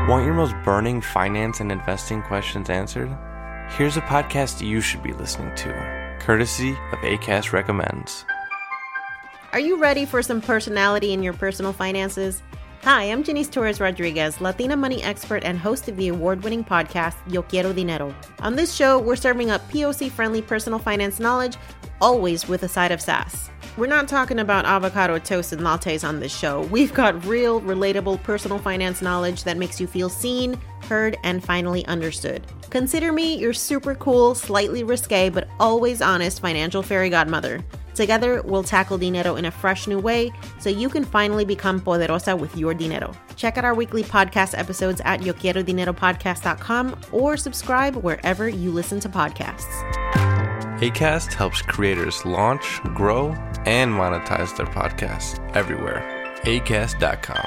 Want your most burning finance and investing questions answered? Here's a podcast you should be listening to, courtesy of Acast Recommends. Are you ready for some personality in your personal finances? Hi, I'm Janice Torres Rodriguez, Latina money expert and host of the award-winning podcast, Yo Quiero Dinero. On this show, we're serving up POC-friendly personal finance knowledge, always with a side of sass. We're not talking about avocado toast and lattes on this show. We've got real, relatable personal finance knowledge that makes you feel seen, heard, and finally understood. Consider me your super cool, slightly risque, but always honest financial fairy godmother. Together, we'll tackle dinero in a fresh new way so you can finally become poderosa with your dinero. Check out our weekly podcast episodes at yoquierodineropodcast.com or subscribe wherever you listen to podcasts. Acast helps creators launch, grow, and monetize their podcasts everywhere. Acast.com.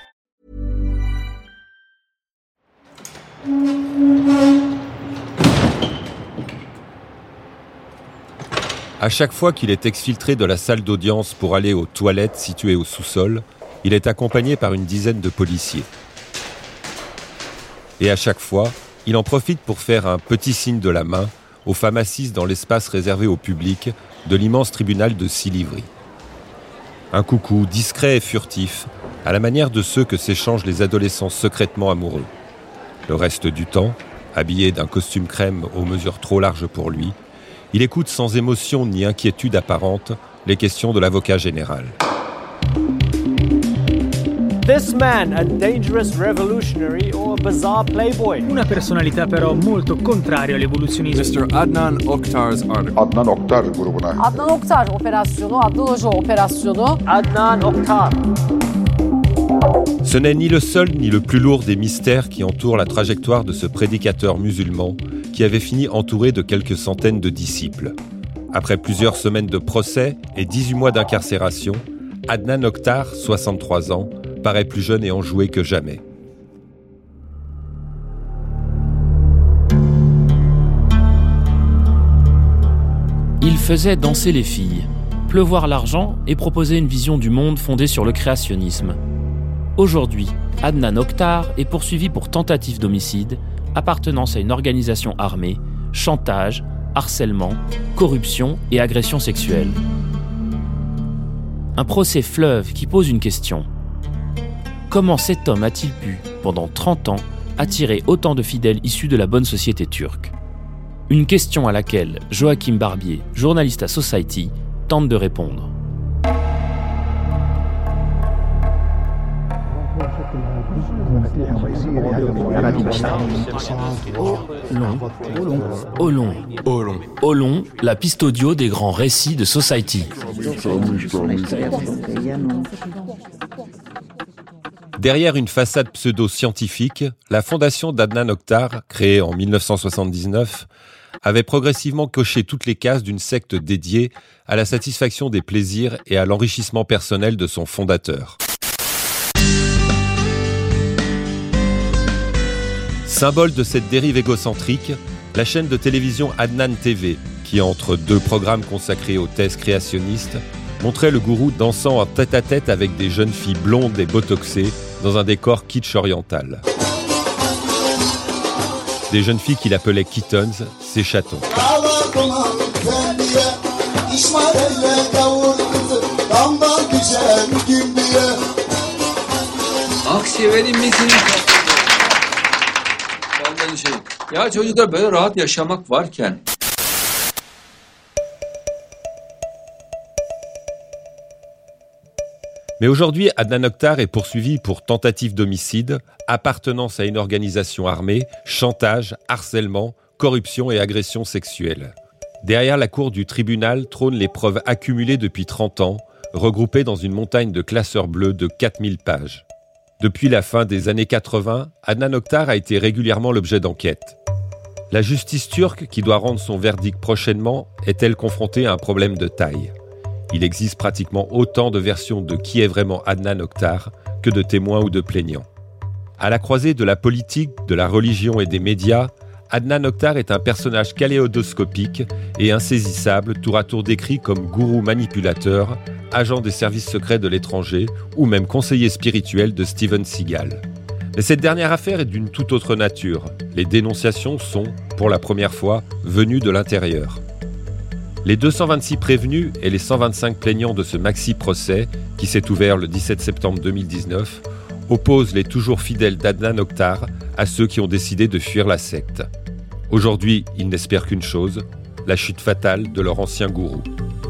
À chaque fois qu'il est exfiltré de la salle d'audience pour aller aux toilettes situées au sous-sol, il est accompagné par une dizaine de policiers. Et à chaque fois, il en profite pour faire un petit signe de la main aux femmes assises dans l'espace réservé au public de l'immense tribunal de Silivri. Un coucou discret et furtif, à la manière de ceux que s'échangent les adolescents secrètement amoureux. Le reste du temps, habillé d'un costume crème aux mesures trop larges pour lui, il écoute sans émotion ni inquiétude apparente les questions de l'avocat général. This man, a dangerous revolutionary or a bizarre playboy? Una personalità però molto contraria all'evoluzionismo. Mr. Adnan Oktar's article. Adnan Oktar grubuna. Adnan Oktar operasyonu, Adnan Hoca operasyonu. Adnan Oktar. Ce n'est ni le seul ni le plus lourd des mystères qui entourent la trajectoire de ce prédicateur musulman qui avait fini entouré de quelques centaines de disciples. Après plusieurs semaines de procès et 18 mois d'incarcération, Adnan Oktar, 63 ans, paraît plus jeune et enjoué que jamais. Il faisait danser les filles, pleuvoir l'argent et proposer une vision du monde fondée sur le créationnisme. Aujourd'hui, Adnan Oktar est poursuivi pour tentative d'homicide, appartenance à une organisation armée, chantage, harcèlement, corruption et agression sexuelle. Un procès fleuve qui pose une question. Comment cet homme a-t-il pu, pendant 30 ans, attirer autant de fidèles issus de la bonne société turque ? Une question à laquelle Joachim Barbier, journaliste à Society, tente de répondre. Olon, la piste audio des grands récits de Society. Derrière une façade pseudo-scientifique, la fondation d'Adnan Oktar, créée en 1979, avait progressivement coché toutes les cases d'une secte dédiée à la satisfaction des plaisirs et à l'enrichissement personnel de son fondateur. Symbole de cette dérive égocentrique, la chaîne de télévision Adnan TV, qui entre deux programmes consacrés aux thèses créationnistes, montrait le gourou dansant en tête-à-tête avec des jeunes filles blondes et botoxées dans un décor kitsch oriental. Des jeunes filles qu'il appelait kittens, ses chatons. Ya çocuklar böyle rahat yaşamak varken. Mais aujourd'hui, Adnan Oktar est poursuivi pour tentative d'homicide, appartenance à une organisation armée, chantage, harcèlement, corruption et agression sexuelle. Derrière la cour du tribunal trônent les preuves accumulées depuis 30 ans, regroupées dans une montagne de classeurs bleus de 4000 pages. Depuis la fin des années 80, Adnan Oktar a été régulièrement l'objet d'enquêtes. La justice turque, qui doit rendre son verdict prochainement, est-elle confrontée à un problème de taille ? Il existe pratiquement autant de versions de qui est vraiment Adnan Oktar que de témoins ou de plaignants. À la croisée de la politique, de la religion et des médias, Adnan Oktar est un personnage kaléidoscopique et insaisissable, tour à tour décrit comme gourou manipulateur, agent des services secrets de l'étranger ou même conseiller spirituel de Steven Seagal. Mais cette dernière affaire est d'une toute autre nature. Les dénonciations sont, pour la première fois, venues de l'intérieur. Les 226 prévenus et les 125 plaignants de ce maxi-procès, qui s'est ouvert le 17 septembre 2019, opposent les toujours fidèles d'Adnan Oktar à ceux qui ont décidé de fuir la secte. Aujourd'hui, ils n'espèrent qu'une chose, la chute fatale de leur ancien gourou.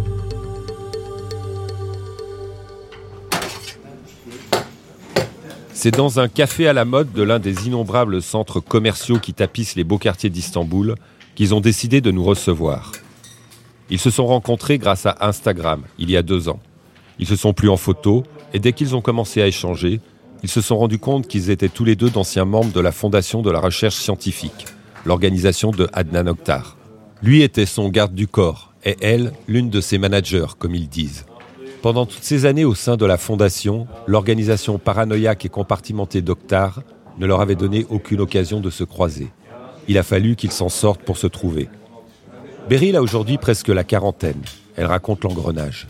C'est dans un café à la mode de l'un des innombrables centres commerciaux qui tapissent les beaux quartiers d'Istanbul qu'ils ont décidé de nous recevoir. Ils se sont rencontrés grâce à Instagram, il y a 2 ans. Ils se sont pris en photo et dès qu'ils ont commencé à échanger, ils se sont rendus compte qu'ils étaient tous les deux d'anciens membres de la Fondation de la Recherche Scientifique, l'organisation de Adnan Oktar. Lui était son garde du corps et elle, l'une de ses managers, comme ils disent. Pendant toutes ces années au sein de la Fondation, l'organisation paranoïaque et compartimentée d'Oktar ne leur avait donné aucune occasion de se croiser. Il a fallu qu'ils s'en sortent pour se trouver. Beryl a aujourd'hui presque la quarantaine. Elle raconte l'engrenage.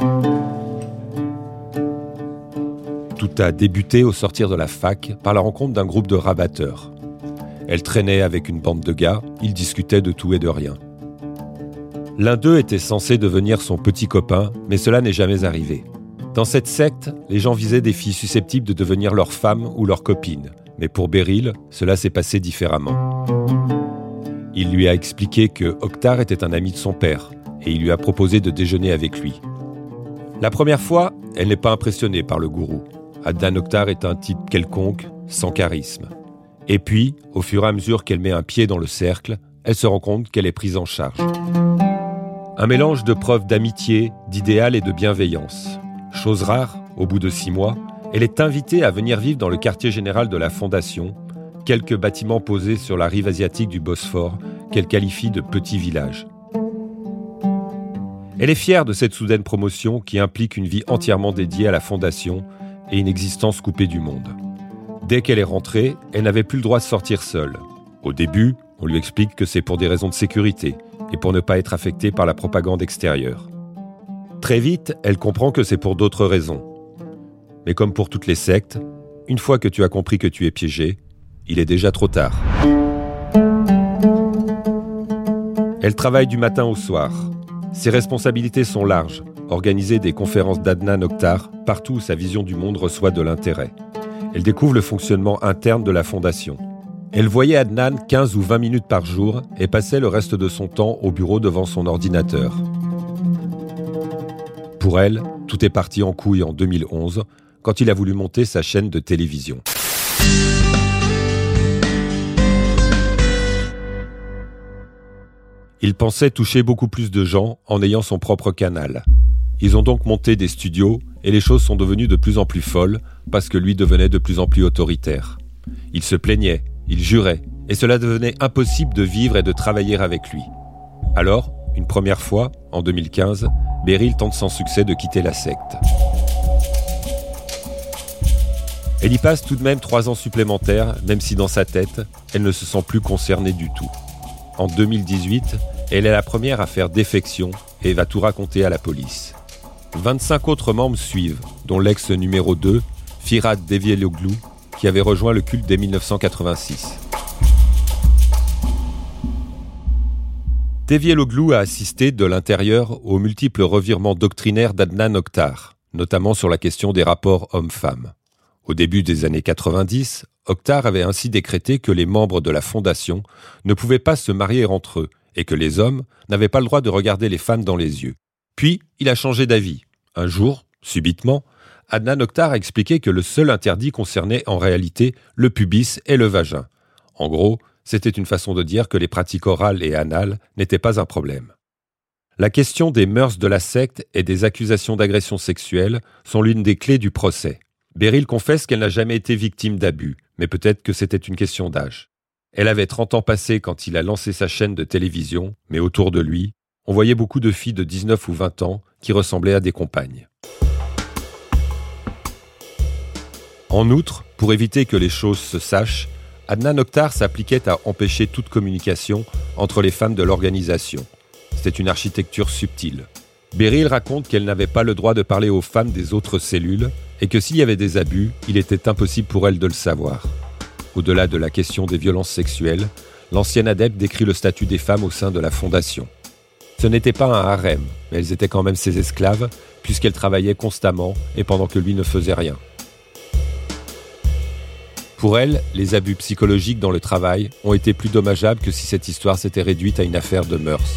Tout a débuté au sortir de la fac par la rencontre d'un groupe de rabatteurs. Elle traînait avec une bande de gars, ils discutaient de tout et de rien. L'un d'eux était censé devenir son petit copain, mais cela n'est jamais arrivé. Dans cette secte, les gens visaient des filles susceptibles de devenir leur femme ou leur copine. Mais pour Beryl, cela s'est passé différemment. Il lui a expliqué que Oktar était un ami de son père, et il lui a proposé de déjeuner avec lui. La première fois, elle n'est pas impressionnée par le gourou. Adnan Oktar est un type quelconque, sans charisme. Et puis, au fur et à mesure qu'elle met un pied dans le cercle, elle se rend compte qu'elle est prise en charge. Un mélange de preuves d'amitié, d'idéal et de bienveillance. Chose rare, au bout de 6 mois, elle est invitée à venir vivre dans le quartier général de la Fondation, quelques bâtiments posés sur la rive asiatique du Bosphore, qu'elle qualifie de petit village. Elle est fière de cette soudaine promotion qui implique une vie entièrement dédiée à la Fondation et une existence coupée du monde. Dès qu'elle est rentrée, elle n'avait plus le droit de sortir seule. Au début, on lui explique que c'est pour des raisons de sécurité et pour ne pas être affectée par la propagande extérieure. Très vite, elle comprend que c'est pour d'autres raisons. Mais comme pour toutes les sectes, une fois que tu as compris que tu es piégé, il est déjà trop tard. Elle travaille du matin au soir. Ses responsabilités sont larges. Organiser des conférences d'Adnan Oktar partout où sa vision du monde reçoit de l'intérêt. Elle découvre le fonctionnement interne de la Fondation. Elle voyait Adnan 15 ou 20 minutes par jour et passait le reste de son temps au bureau devant son ordinateur. Pour elle, tout est parti en couille en 2011, quand il a voulu monter sa chaîne de télévision. Il pensait toucher beaucoup plus de gens en ayant son propre canal. Ils ont donc monté des studios et les choses sont devenues de plus en plus folles parce que lui devenait de plus en plus autoritaire. Il se plaignait, il jurait et cela devenait impossible de vivre et de travailler avec lui. Alors, une première fois, en 2015, Beryl tente sans succès de quitter la secte. Elle y passe tout de même 3 ans supplémentaires, même si dans sa tête, elle ne se sent plus concernée du tout. En 2018, elle est la première à faire défection et va tout raconter à la police. 25 autres membres suivent, dont l'ex numéro 2, Firat Devieloglu, qui avait rejoint le culte dès 1986. Devieloglu a assisté de l'intérieur aux multiples revirements doctrinaires d'Adnan Oktar, notamment sur la question des rapports hommes-femmes. Au début des années 90, Oktar avait ainsi décrété que les membres de la Fondation ne pouvaient pas se marier entre eux et que les hommes n'avaient pas le droit de regarder les femmes dans les yeux. Puis, il a changé d'avis. Un jour, subitement, Adnan Oktar a expliqué que le seul interdit concernait en réalité le pubis et le vagin. En gros, c'était une façon de dire que les pratiques orales et anales n'étaient pas un problème. La question des mœurs de la secte et des accusations d'agression sexuelle sont l'une des clés du procès. Beryl confesse qu'elle n'a jamais été victime d'abus, mais peut-être que c'était une question d'âge. Elle avait 30 ans passés quand il a lancé sa chaîne de télévision, mais autour de lui, on voyait beaucoup de filles de 19 ou 20 ans qui ressemblaient à des compagnes. En outre, pour éviter que les choses se sachent, Adnan Oktar s'appliquait à empêcher toute communication entre les femmes de l'organisation. C'était une architecture subtile. Beryl raconte qu'elle n'avait pas le droit de parler aux femmes des autres cellules et que s'il y avait des abus, il était impossible pour elle de le savoir. Au-delà de la question des violences sexuelles, l'ancienne adepte décrit le statut des femmes au sein de la fondation. Ce n'était pas un harem, mais elles étaient quand même ses esclaves, puisqu'elles travaillaient constamment et pendant que lui ne faisait rien. Pour elle, les abus psychologiques dans le travail ont été plus dommageables que si cette histoire s'était réduite à une affaire de mœurs.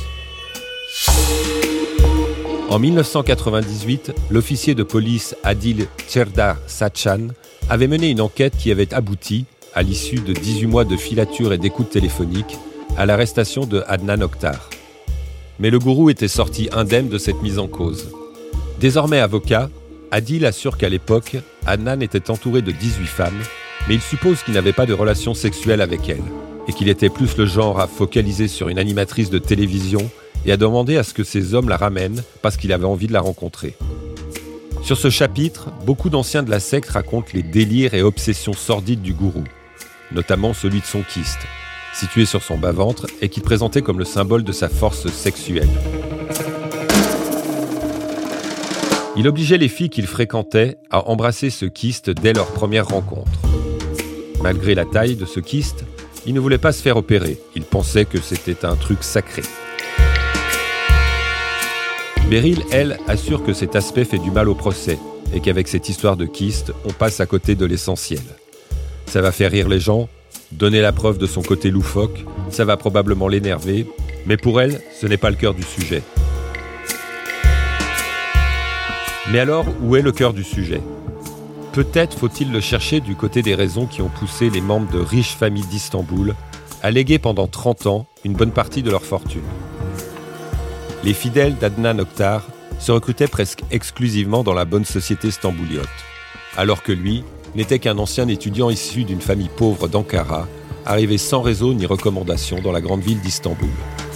En 1998, l'officier de police Adil Çerdar Saçan avait mené une enquête qui avait abouti, à l'issue de 18 mois de filature et d'écoute téléphonique, à l'arrestation de Adnan Oktar. Mais le gourou était sorti indemne de cette mise en cause. Désormais avocat, Adil assure qu'à l'époque, Adnan était entouré de 18 femmes, mais il suppose qu'il n'avait pas de relation sexuelle avec elles, et qu'il était plus le genre à focaliser sur une animatrice de télévision et à demander à ce que ces hommes la ramènent parce qu'il avait envie de la rencontrer. Sur ce chapitre, beaucoup d'anciens de la secte racontent les délires et obsessions sordides du gourou, notamment celui de son kyste, situé sur son bas-ventre et qu'il présentait comme le symbole de sa force sexuelle. Il obligeait les filles qu'il fréquentait à embrasser ce kyste dès leur première rencontre. Malgré la taille de ce kyste, il ne voulait pas se faire opérer. Il pensait que c'était un truc sacré. Beryl, elle, assure que cet aspect fait du mal au procès et qu'avec cette histoire de kyste, on passe à côté de l'essentiel. Ça va faire rire les gens, donner la preuve de son côté loufoque, ça va probablement l'énerver, mais pour elle, ce n'est pas le cœur du sujet. Mais alors, où est le cœur du sujet ? Peut-être faut-il le chercher du côté des raisons qui ont poussé les membres de riches familles d'Istanbul à léguer pendant 30 ans une bonne partie de leur fortune. Les fidèles d'Adnan Oktar se recrutaient presque exclusivement dans la bonne société stambouliote, alors que lui n'était qu'un ancien étudiant issu d'une famille pauvre d'Ankara, arrivé sans réseau ni recommandation dans la grande ville d'Istanbul.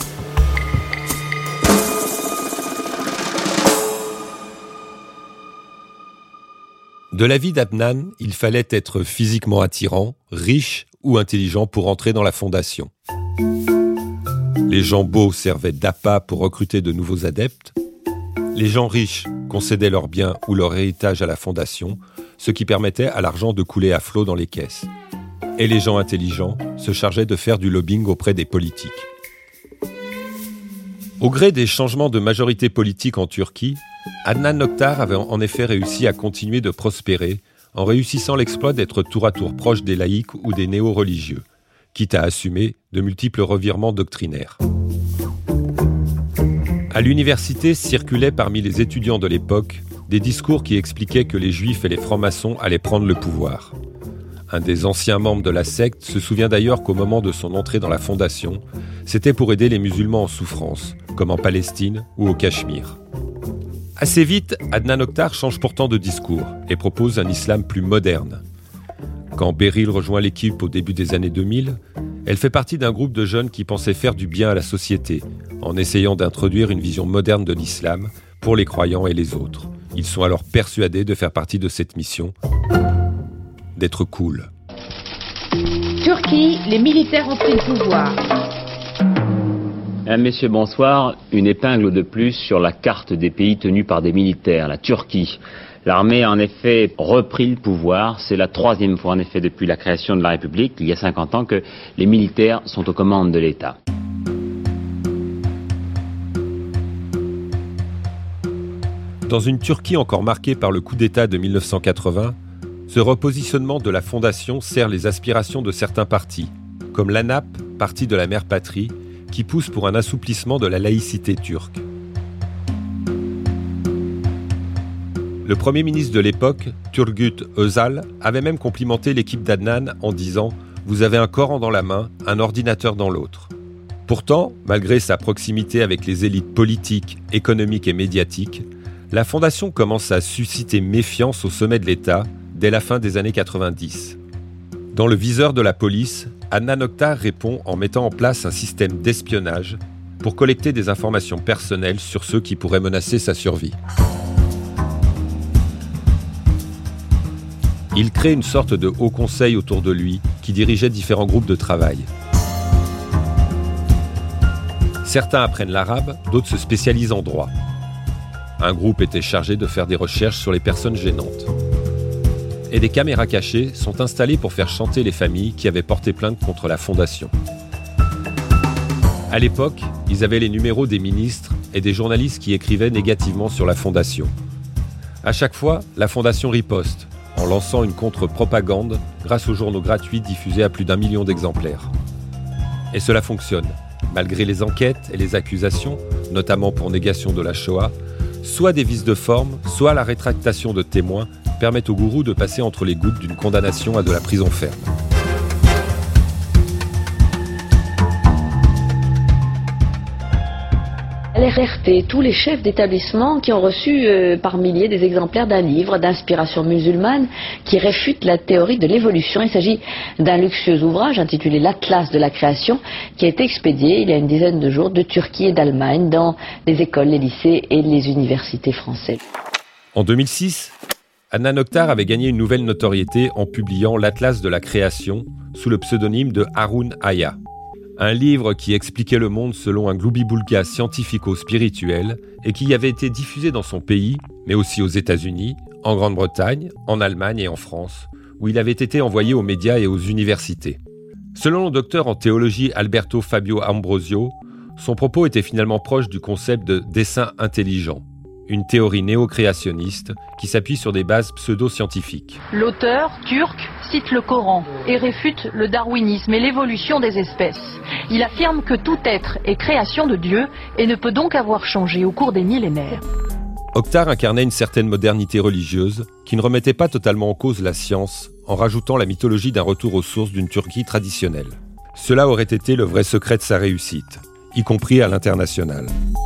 De la vie d'Adnan, il fallait être physiquement attirant, riche ou intelligent pour entrer dans la fondation. Les gens beaux servaient d'appât pour recruter de nouveaux adeptes. Les gens riches concédaient leurs biens ou leur héritage à la fondation, ce qui permettait à l'argent de couler à flot dans les caisses. Et les gens intelligents se chargeaient de faire du lobbying auprès des politiques. Au gré des changements de majorité politique en Turquie, Adnan Oktar avait en effet réussi à continuer de prospérer en réussissant l'exploit d'être tour à tour proche des laïcs ou des néo-religieux, quitte à assumer de multiples revirements doctrinaires. À l'université circulaient parmi les étudiants de l'époque des discours qui expliquaient que les juifs et les francs-maçons allaient prendre le pouvoir. Un des anciens membres de la secte se souvient d'ailleurs qu'au moment de son entrée dans la fondation, c'était pour aider les musulmans en souffrance, comme en Palestine ou au Cachemire. Assez vite, Adnan Oktar change pourtant de discours et propose un islam plus moderne. Quand Beryl rejoint l'équipe au début des années 2000, elle fait partie d'un groupe de jeunes qui pensaient faire du bien à la société, en essayant d'introduire une vision moderne de l'islam pour les croyants et les autres. Ils sont alors persuadés de faire partie de cette mission, d'être cool. Turquie, les militaires ont pris le pouvoir. Messieurs, bonsoir. Une épingle de plus sur la carte des pays tenus par des militaires, la Turquie. L'armée a en effet repris le pouvoir. C'est la 3e fois en effet depuis la création de la République, il y a 50 ans, que les militaires sont aux commandes de l'État. Dans une Turquie encore marquée par le coup d'État de 1980, ce repositionnement de la fondation sert les aspirations de certains partis, comme l'ANAP, parti de la mère patrie, qui pousse pour un assouplissement de la laïcité turque. Le Premier ministre de l'époque, Turgut Özal, avait même complimenté l'équipe d'Adnan en disant « Vous avez un Coran dans la main, un ordinateur dans l'autre ». Pourtant, malgré sa proximité avec les élites politiques, économiques et médiatiques, la fondation commence à susciter méfiance au sommet de l'État dès la fin des années 90. Dans le viseur de la police, Adnan Oktar répond en mettant en place un système d'espionnage pour collecter des informations personnelles sur ceux qui pourraient menacer sa survie. Il crée une sorte de haut conseil autour de lui qui dirigeait différents groupes de travail. Certains apprennent l'arabe, d'autres se spécialisent en droit. Un groupe était chargé de faire des recherches sur les personnes gênantes. et des caméras cachées sont installées pour faire chanter les familles qui avaient porté plainte contre la fondation. À l'époque, ils avaient les numéros des ministres et des journalistes qui écrivaient négativement sur la fondation. À chaque fois, la fondation riposte, en lançant une contre-propagande grâce aux journaux gratuits diffusés à plus d'1 million d'exemplaires. Et cela fonctionne. Malgré les enquêtes et les accusations, notamment pour négation de la Shoah, soit des vices de forme, soit la rétractation de témoins permettent au gourou de passer entre les gouttes d'une condamnation à de la prison ferme. L'RRT, tous les chefs d'établissement qui ont reçu par milliers des exemplaires d'un livre d'inspiration musulmane qui réfute la théorie de l'évolution. Il s'agit d'un luxueux ouvrage intitulé l'Atlas de la création qui a été expédié il y a une dizaine de jours de Turquie et d'Allemagne dans les écoles, les lycées et les universités françaises. En 2006, Adnan Oktar avait gagné une nouvelle notoriété en publiant l'Atlas de la création sous le pseudonyme de Harun Aya. Un livre qui expliquait le monde selon un gloubi-boulga scientifico-spirituel et qui avait été diffusé dans son pays, mais aussi aux États-Unis, en Grande-Bretagne, en Allemagne et en France, où il avait été envoyé aux médias et aux universités. Selon le docteur en théologie Alberto Fabio Ambrosio, son propos était finalement proche du concept de dessein intelligent, une théorie néo-créationniste qui s'appuie sur des bases pseudo-scientifiques. L'auteur, turc, cite le Coran et réfute le darwinisme et l'évolution des espèces. Il affirme que tout être est création de Dieu et ne peut donc avoir changé au cours des millénaires. Oktar incarnait une certaine modernité religieuse qui ne remettait pas totalement en cause la science en rajoutant la mythologie d'un retour aux sources d'une Turquie traditionnelle. Cela aurait été le vrai secret de sa réussite, y compris à l'international.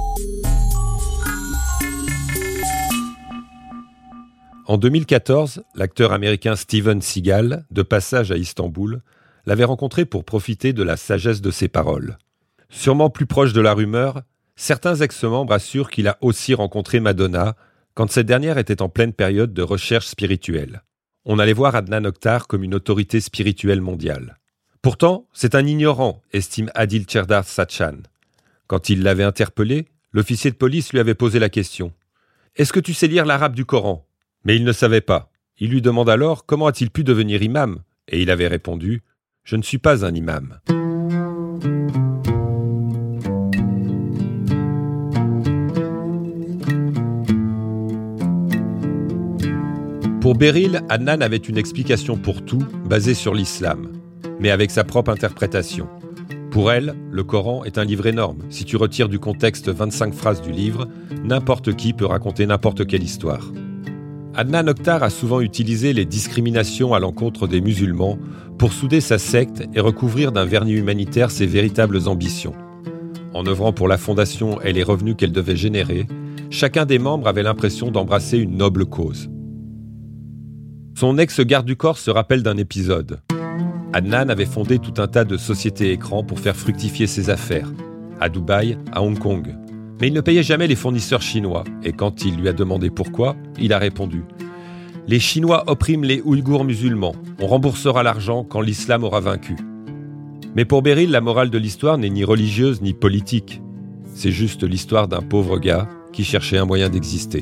En 2014, l'acteur américain Steven Seagal, de passage à Istanbul, l'avait rencontré pour profiter de la sagesse de ses paroles. Sûrement plus proche de la rumeur, certains ex-membres assurent qu'il a aussi rencontré Madonna quand cette dernière était en pleine période de recherche spirituelle. On allait voir Adnan Oktar comme une autorité spirituelle mondiale. Pourtant, c'est un ignorant, estime Adil Çerdar Saçan. Quand il l'avait interpellé, l'officier de police lui avait posé la question « Est-ce que tu sais lire l'arabe du Coran ?» Mais il ne savait pas. Il lui demande alors comment a-t-il pu devenir imam ? Et il avait répondu « Je ne suis pas un imam ». Pour Beryl, Adnan avait une explication pour tout, basée sur l'islam, mais avec sa propre interprétation. Pour elle, le Coran est un livre énorme. Si tu retires du contexte 25 phrases du livre, n'importe qui peut raconter n'importe quelle histoire. Adnan Oktar a souvent utilisé les discriminations à l'encontre des musulmans pour souder sa secte et recouvrir d'un vernis humanitaire ses véritables ambitions. En œuvrant pour la fondation et les revenus qu'elle devait générer, chacun des membres avait l'impression d'embrasser une noble cause. Son ex-garde du corps se rappelle d'un épisode. Adnan avait fondé tout un tas de sociétés écrans pour faire fructifier ses affaires, à Dubaï, à Hong Kong. Mais il ne payait jamais les fournisseurs chinois, et quand il lui a demandé pourquoi, il a répondu « Les Chinois oppriment les Ouïghours musulmans, on remboursera l'argent quand l'islam aura vaincu. » Mais pour Beryl, la morale de l'histoire n'est ni religieuse ni politique. C'est juste l'histoire d'un pauvre gars qui cherchait un moyen d'exister.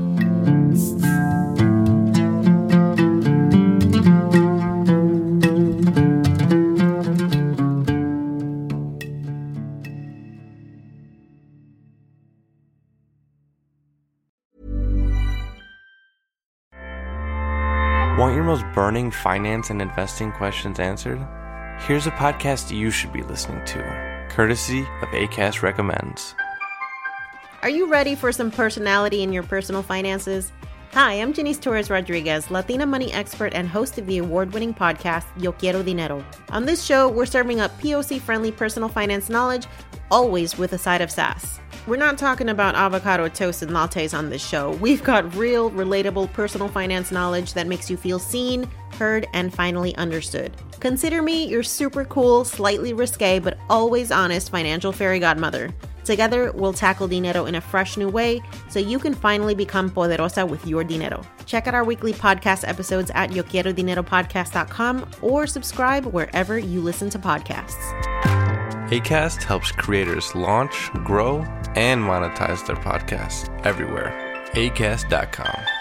Want your most burning finance and investing questions answered? Here's a podcast you should be listening to, courtesy of Acast Recommends. Are you ready for some personality in your personal finances? Hi, I'm Janice Torres Rodriguez, Latina money expert and host of the award-winning podcast, Yo Quiero Dinero. On this show, we're serving up POC-friendly personal finance knowledge, always with a side of sass. We're not talking about avocado toast and lattes on this show. We've got real, relatable personal finance knowledge that makes you feel seen, heard, and finally understood. Consider me your super cool, slightly risque, but always honest financial fairy godmother. Together, we'll tackle dinero in a fresh new way so you can finally become poderosa with your dinero. Check out our weekly podcast episodes at yoquierodineropodcast.com or subscribe wherever you listen to podcasts. Acast helps creators launch, grow, and monetize their podcasts everywhere. Acast.com.